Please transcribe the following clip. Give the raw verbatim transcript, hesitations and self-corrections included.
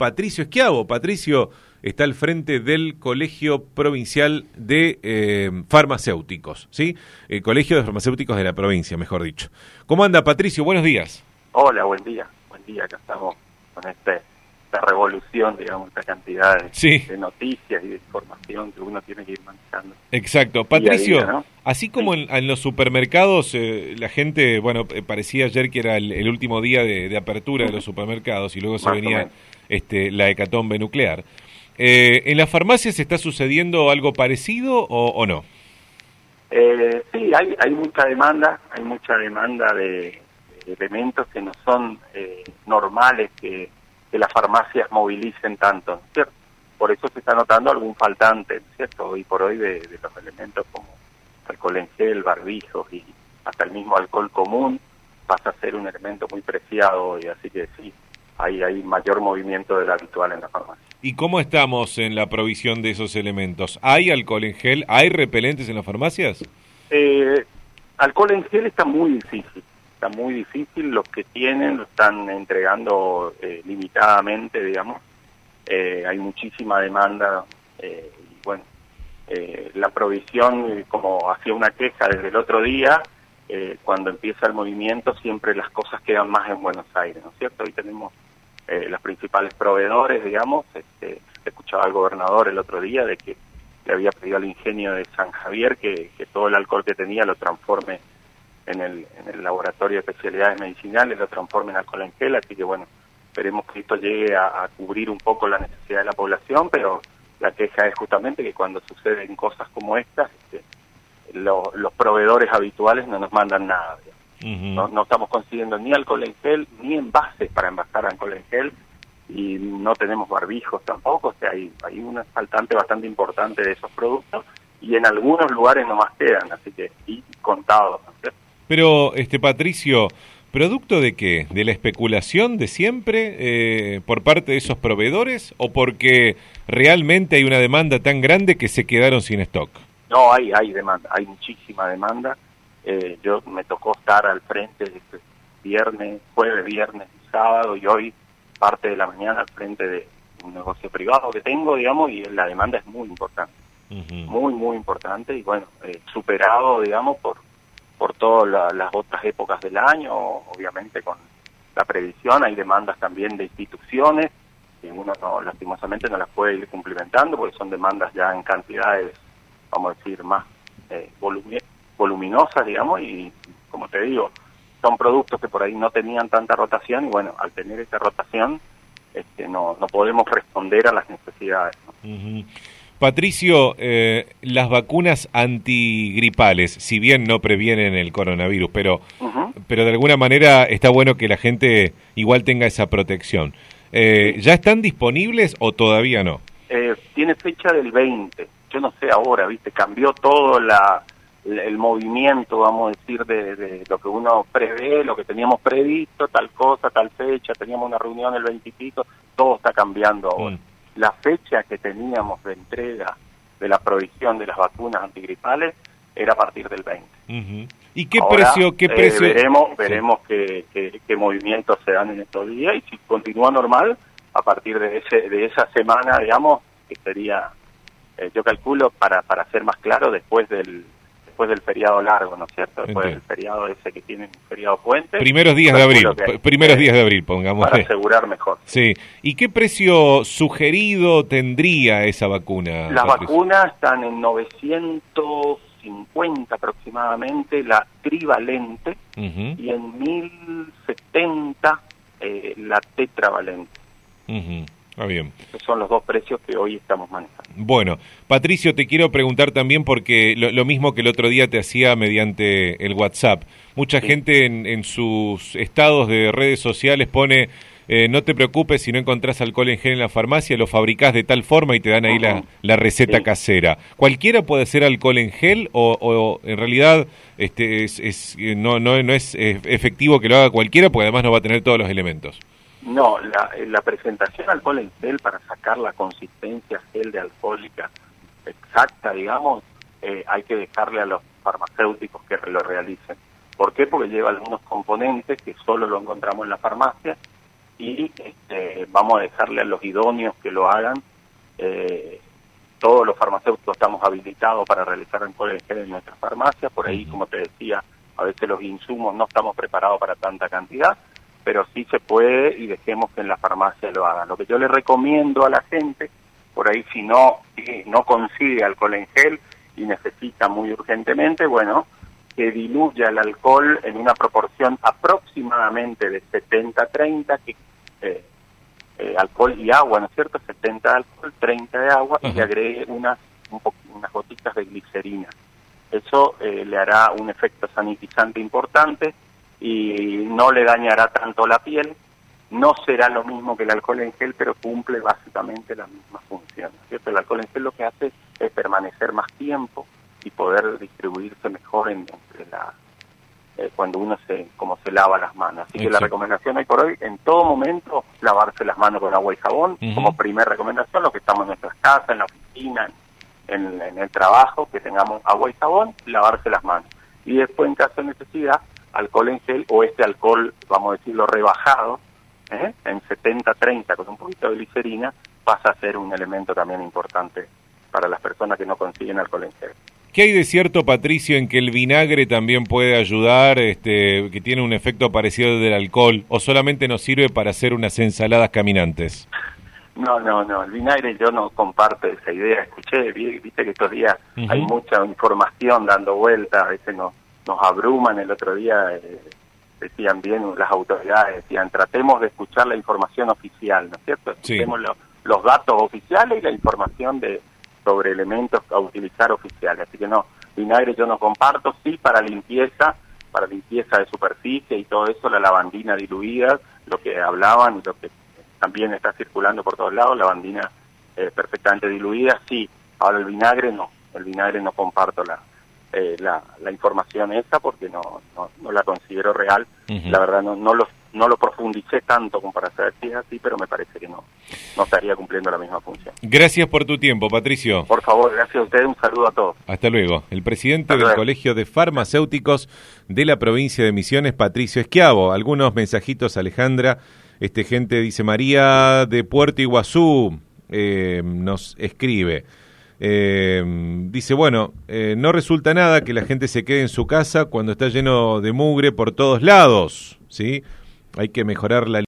Patricio Schiavo. Patricio está al frente del Colegio Provincial de eh, Farmacéuticos, ¿sí? El Colegio de Farmacéuticos de la provincia, mejor dicho. ¿Cómo anda, Patricio? Buenos días. Hola, buen día. Buen día, acá estamos con este, esta revolución, digamos, esta cantidad de, sí. de noticias y de información que uno tiene que ir manejando. Exacto. Patricio, día a día, ¿no? así como sí. en, en los supermercados, eh, la gente, bueno, eh, parecía ayer que era el, el último día de, de apertura de los supermercados y luego se Más venía este, la hecatombe nuclear. Eh, ¿En las farmacias está sucediendo algo parecido o, o no? Eh, sí, hay, hay mucha demanda, hay mucha demanda de, de elementos que no son eh, normales que, que las farmacias movilicen tanto, ¿cierto? Por eso se está notando algún faltante, ¿cierto? Hoy por hoy de, de los elementos como alcohol en gel, barbijos y hasta el mismo alcohol común pasa a ser un elemento muy preciado hoy, así que sí, hay, hay mayor movimiento del habitual en la farmacia. ¿Y cómo estamos en la provisión de esos elementos? ¿Hay alcohol en gel? ¿Hay repelentes en las farmacias? Eh, alcohol en gel está muy difícil, está muy difícil, los que tienen lo están entregando eh, limitadamente, digamos, eh, hay muchísima demanda, eh, y bueno, eh, la provisión, como hacía una queja desde el otro día, eh, cuando empieza el movimiento siempre las cosas quedan más en Buenos Aires, ¿no es cierto? Hoy tenemos eh, los principales proveedores, digamos, este, escuchaba al gobernador el otro día de que le había pedido al ingenio de San Javier que, que todo el alcohol que tenía lo transforme en el, en el laboratorio de especialidades medicinales, lo transforme en alcohol en gel, así que bueno, esperemos que esto llegue a, a cubrir un poco la necesidad de la población, pero la queja es justamente que cuando suceden cosas como estas, este, lo, los proveedores habituales no nos mandan nada. Uh-huh. no, no estamos consiguiendo ni alcohol en gel, ni envases para envasar alcohol en gel, y no tenemos barbijos tampoco, o sea, hay, hay una faltante bastante importante de esos productos, y en algunos lugares nomás quedan, así que, y contados, ¿no? Pero, este Patricio, ¿producto de qué? ¿De la especulación de siempre eh, por parte de esos proveedores o porque realmente hay una demanda tan grande que se quedaron sin stock? No, hay hay demanda, hay muchísima demanda. Eh, yo me tocó estar al frente de este viernes, jueves, viernes y sábado, y hoy parte de la mañana al frente de un negocio privado que tengo, digamos, y la demanda es muy importante, uh-huh. muy, muy importante, y bueno, eh, superado, digamos, por por todas la, las otras épocas del año, obviamente con la previsión, hay demandas también de instituciones, que uno no, lastimosamente no las puede ir cumplimentando, porque son demandas ya en cantidades, vamos a decir, más eh, volumi- voluminosas, digamos, y como te digo, son productos que por ahí no tenían tanta rotación, y bueno, al tener esa rotación, este, no, no podemos responder a las necesidades, ¿no? Uh-huh. Patricio, eh, las vacunas antigripales, si bien no previenen el coronavirus, pero, uh-huh. pero de alguna manera está bueno que la gente igual tenga esa protección. Eh, ¿Ya están disponibles o todavía no? Eh, tiene fecha del veinte, yo no sé ahora, ¿viste? Cambió todo la, el movimiento, vamos a decir, de, de lo que uno prevé, lo que teníamos previsto, tal cosa, tal fecha, teníamos una reunión el veinte y pico, todo está cambiando ahora. Mm. La fecha que teníamos de entrega de la provisión de las vacunas antigripales era a partir del veinte. Uh-huh. ¿Y qué Ahora, precio? Qué eh, precio? veremos veremos sí. qué, qué, qué movimientos se dan en estos días, y si continúa normal, a partir de ese de esa semana, digamos, que sería, eh, yo calculo, para para ser más claro, después del después del feriado largo, ¿no es cierto? Después Entiendo. del feriado ese que tiene un feriado puente. Primeros días de abril, hay, primeros eh, días de abril, pongamos. Para asegurar mejor. Sí. ¿Y qué precio sugerido tendría esa vacuna? Las Patricio? vacunas están en novecientos cincuenta aproximadamente, la trivalente, uh-huh. y en mil setenta eh, la tetravalente. Uh-huh. Ah, bien. Esos son los dos precios que hoy estamos manejando. Bueno, Patricio, te quiero preguntar también porque lo, lo mismo que el otro día te hacía mediante el WhatsApp. Mucha sí. gente en, en sus estados de redes sociales pone, eh, no te preocupes si no encontrás alcohol en gel en la farmacia, lo fabricás de tal forma y te dan ahí uh-huh. la, la receta sí. casera. ¿Cualquiera puede hacer alcohol en gel o, o en realidad este es, es no, no, no es efectivo que lo haga cualquiera porque además no va a tener todos los elementos? No, la, la presentación alcohol en gel para sacar la consistencia gel de alcohólica exacta, digamos, eh, hay que dejarle a los farmacéuticos que lo realicen. ¿Por qué? Porque lleva algunos componentes que solo lo encontramos en la farmacia y este, vamos a dejarle a los idóneos que lo hagan. Eh, todos los farmacéuticos estamos habilitados para realizar alcohol en gel en nuestras farmacias. Por ahí, como te decía, a veces los insumos no estamos preparados para tanta cantidad, pero sí se puede y dejemos que en la farmacia lo hagan. Lo que yo le recomiendo a la gente, por ahí si no, si no consigue alcohol en gel y necesita muy urgentemente, bueno, que diluya el alcohol en una proporción aproximadamente de setenta treinta, que eh, eh, alcohol y agua, ¿no es cierto? setenta de alcohol, treinta de agua, uh-huh. y le agregue unas, un po unas gotitas de glicerina. Eso eh, le hará un efecto sanitizante importante y no le dañará tanto la piel. No será lo mismo que el alcohol en gel, pero cumple básicamente la misma función, ¿no es cierto? El alcohol en gel lo que hace es permanecer más tiempo y poder distribuirse mejor en, entre la eh, cuando uno se como se lava las manos. Así Exacto. que la recomendación hoy por hoy, en todo momento, lavarse las manos con agua y jabón, uh-huh. como primera recomendación, los que estamos en nuestras casas, en la oficina, en, en el trabajo, que tengamos agua y jabón, lavarse las manos. Y después, en caso de necesidad, alcohol en gel o este alcohol, vamos a decirlo, rebajado, ¿eh? en setenta treinta con un poquito de glicerina, pasa a ser un elemento también importante para las personas que no consiguen alcohol en gel. ¿Qué hay de cierto, Patricio, en que el vinagre también puede ayudar, este, que tiene un efecto parecido al del alcohol, o solamente nos sirve para hacer unas ensaladas caminantes? No, no, no, el vinagre yo no comparto esa idea. Escuché, viste que estos días uh-huh. hay mucha información dando vuelta, a veces nos, nos abruman. El otro día eh, decían bien las autoridades, decían tratemos de escuchar la información oficial, ¿no es cierto? Escuchemos sí. lo, los datos oficiales y la información de sobre elementos a utilizar oficiales. Así que no, vinagre yo no comparto, sí para limpieza, para limpieza de superficie y todo eso, la lavandina diluida, lo que hablaban y lo que también está circulando por todos lados, lavandina eh, perfectamente diluida, sí. Ahora el vinagre no, el vinagre no comparto la eh, la, la información esa porque no, no, no la considero real. Uh-huh. La verdad no, no lo no lo profundicé tanto como para saber si es así, pero me parece que no, no estaría cumpliendo la misma función. Gracias por tu tiempo, Patricio. Por favor, gracias a ustedes, un saludo a todos. Hasta luego. El presidente del Colegio de Farmacéuticos de la provincia de Misiones, Patricio Schiavo. Algunos mensajitos, Alejandra. Este gente dice, María de Puerto Iguazú eh, nos escribe. Eh, dice, bueno, eh, no resulta nada que la gente se quede en su casa cuando está lleno de mugre por todos lados, ¿sí? Hay que mejorar la